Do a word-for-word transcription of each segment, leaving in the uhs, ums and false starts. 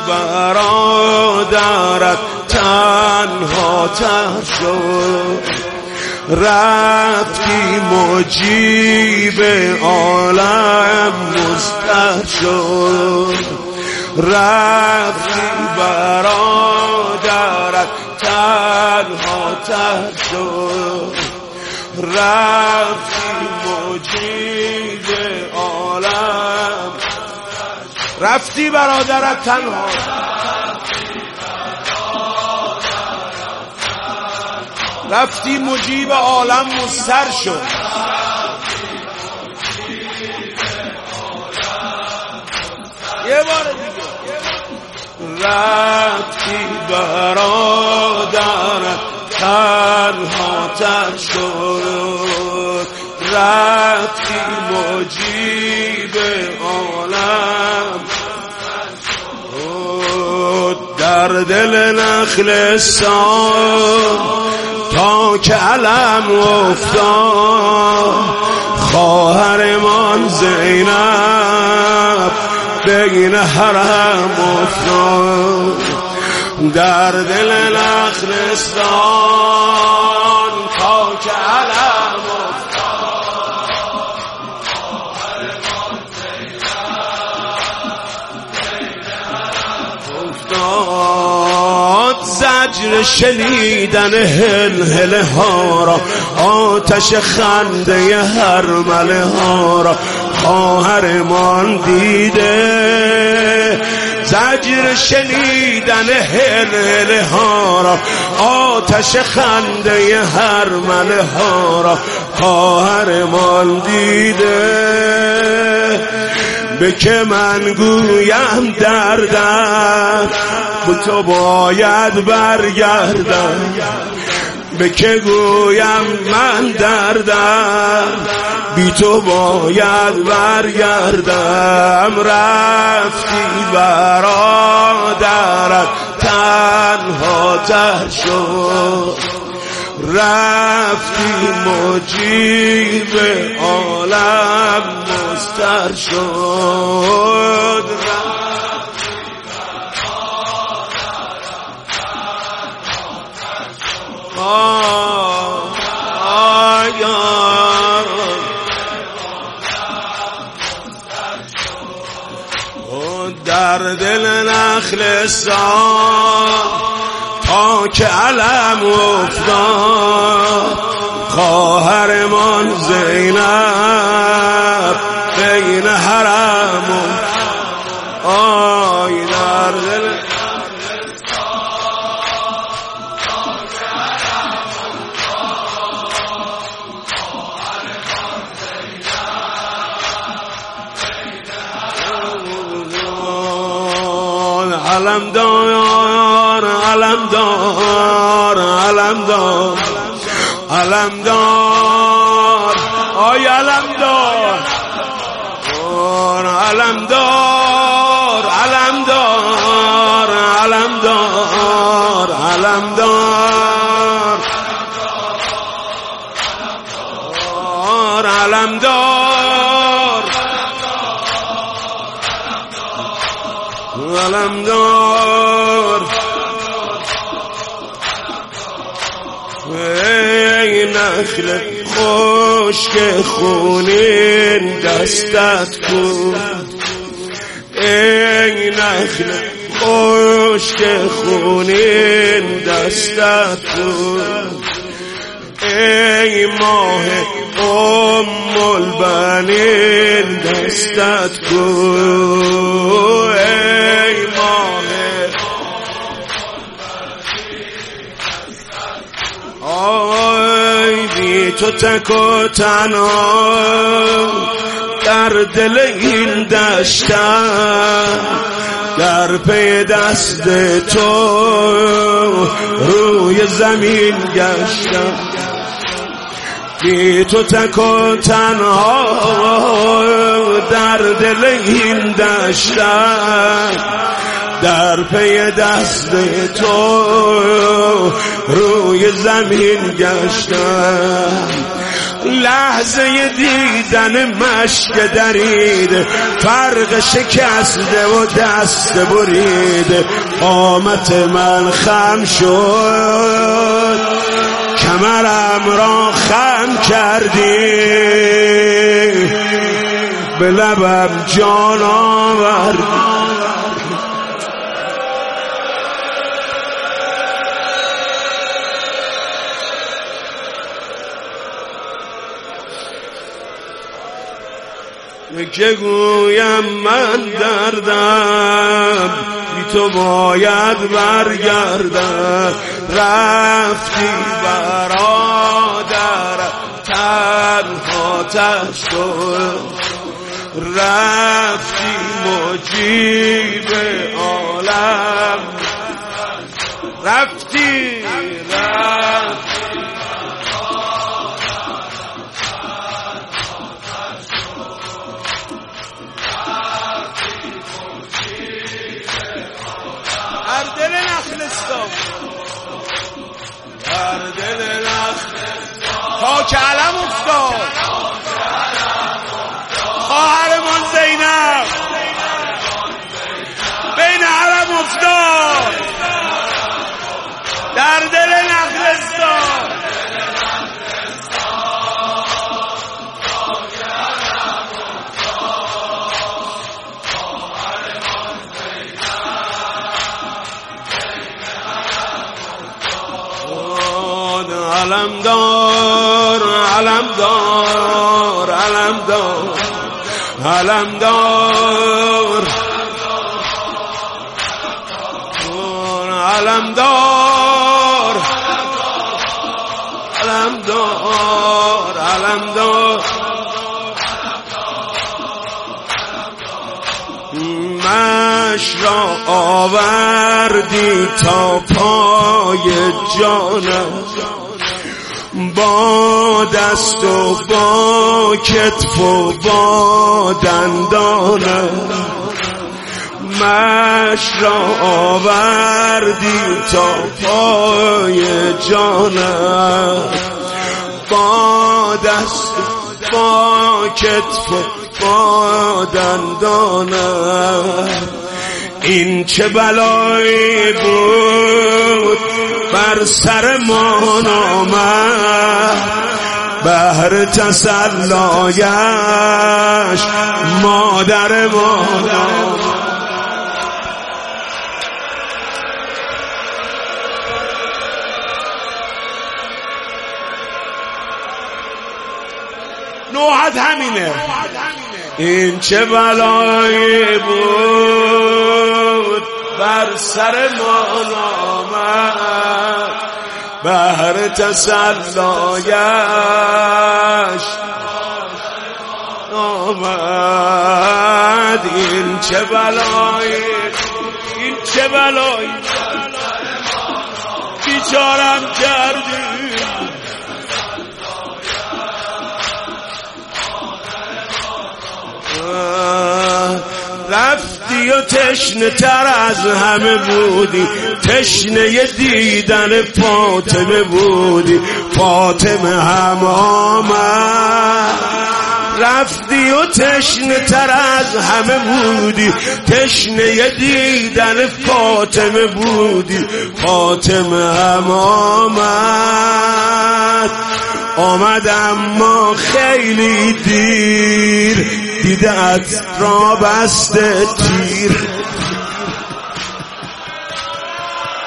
برادرت تنها تر شد، رفتی مجیب عالم مضطر شد، رفتی برادرت تنها تر شد، رفتی مجیب عالم، رفتی برادرت تنها، رفتی مجیب عالم مضطر شد. یه بار دیگه، رفتی برادرت تنها تر شد، رفتی مجیب عالم، در دل نخلستان تا که علم افتاد، خواهرمان زینب بین حرم افتاد، در دل نخلستان تا که علم افتاد، زجر شنیدن هلهله ها را، آتش خنده هرمله ها را خواهرمان دیده، زجر شنیدن هلهله ها را، آتش خنده هرمله ها را خواهرمان دیده، به که من گویم دردم به تو باید برگردم، به که گویم من دردم بی تو باید برگردم، رفتی برادرت تنها تر شد، رفتی مجیب عالم مضطر شد، آه آه در دل نخلستان تا که علم افتاد، خواهرمان زینب بین حرم، آی در دل علم دار، علم دار، علم دار، علم دار، آی علم دار، علم دار، علم دار، علم دار، علم دار، علم دار، علم دار، ای نخل خشک خونین دستت کن، ای نخل خشک خونین دستت کن، ای ماه ام البنین دستت کن، ای ماه آی بی تو تک و تنها در دل این دشتم، در پی دست تو روی زمین گشتم، بی تو تک و تنها در دل این دشتم، در پی دست تو روی زمین گشتم، لحظه دیدن مشک درید، فرق شکسته و دست برید. قامت من خم شد، کمرم را خم کردی، به لبم جان آوردی. که گویم من دردم، بی تو باید برگردم. رفتی برادر تنها تشکر، رفتی مجیب عالم، رفتی رفتی در دل نخلستان، در دل نخلستان تا که علم افتاد خواهرمان زینب بین علم افتاد، در دل نخلستان. علم دار علم دار علم دار علم دار علم دار علم دار علم دار. مش را آوردی تا پای جانم، با دست و با کتف و با دندانم. مش را آوردی تا پای جانم، با دست با کتف و با دندانم. این چه بلایی بود بر سرمان آمد، بهر تسلایش مادر ما. نوحت همینه. این چه بلایی بود بر سرمان آمد، بهر تسلایش آمد. این چه بلایی، این چه بلایی بیچارم کردی. رفتی و تشنه تر از همه بودی، تشنه دیدن فاطمه بودی. فاطمه هم آمد، رفتی و تشنه تر از همه بودی، تشنه دیدن فاطمه بودی. فاطمه هم آمد، آمد اما خیلی دیر، دیده ات را بسته تیر.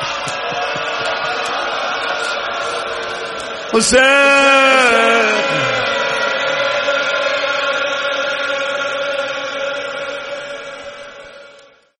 حسین